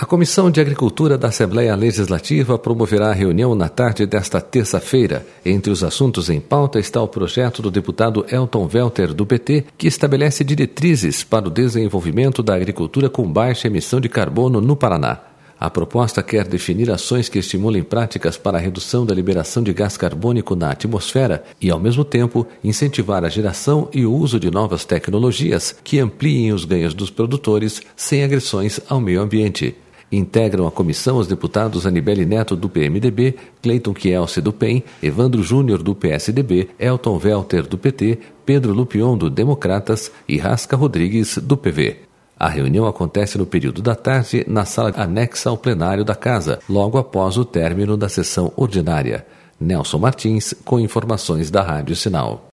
A Comissão de Agricultura da Assembleia Legislativa promoverá a reunião na tarde desta terça-feira. Entre os assuntos em pauta está o projeto do deputado Elton Welter, do PT, que estabelece diretrizes para o desenvolvimento da agricultura com baixa emissão de carbono no Paraná. A proposta quer definir ações que estimulem práticas para a redução da liberação de gás carbônico na atmosfera e, ao mesmo tempo, incentivar a geração e o uso de novas tecnologias que ampliem os ganhos dos produtores sem agressões ao meio ambiente. Integram a comissão os deputados Anibele Neto, do PMDB, Cleiton Kielce, do PEN, Evandro Júnior, do PSDB, Elton Welter, do PT, Pedro Lupion, do Democratas e Rasca Rodrigues, do PV. A reunião acontece no período da tarde na sala anexa ao plenário da Casa, logo após o término da sessão ordinária. Nelson Martins, com informações da Rádio Sinal.